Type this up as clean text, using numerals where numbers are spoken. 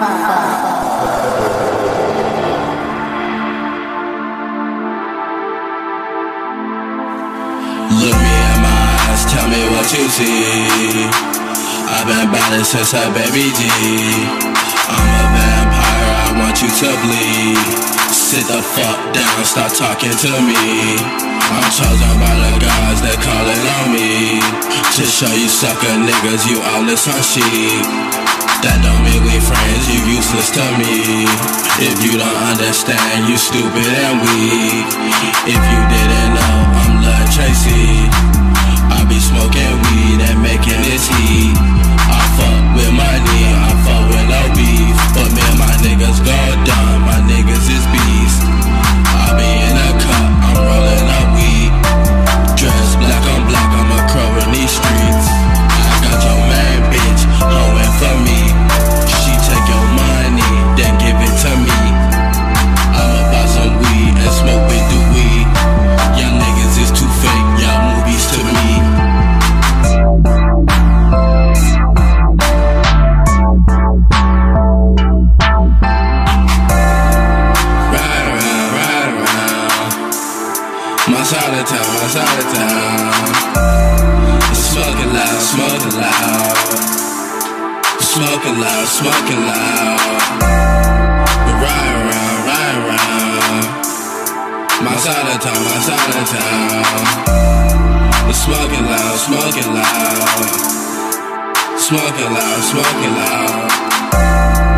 Look me in my eyes, tell me what you see. I've been ballin' since a baby G. I'm a vampire, I want you to bleed. Sit the fuck down, stop talking to me. I'm chosen by the gods that callin' on me. To show you sucker niggas, you all this on shit. That don't mean we friends, you useless to me. If you don't understand, you stupid and weak. If you didn't know, I'm Lil Tracy. I be smoking weed and making this heat. I fuck with money, I fuck with no beef. But me and my niggas go dumb, my niggas is beast. I be in a cup, I'm rolling up weed. Dressed black on black, I'm a crow in these streets. I got your main bitch hoeing for me. She take your money, then give it to me. I'ma buy some weed and smoke with the weed. Y'all niggas is too fake, y'all movies to me. Ride around my side of town, my side of town. Smoking loud, smoking loud. Smoking loud, smoking loud. We ride around. My side of town, my side of town. Smoking loud, smoking loud. Smoking loud, smoking loud.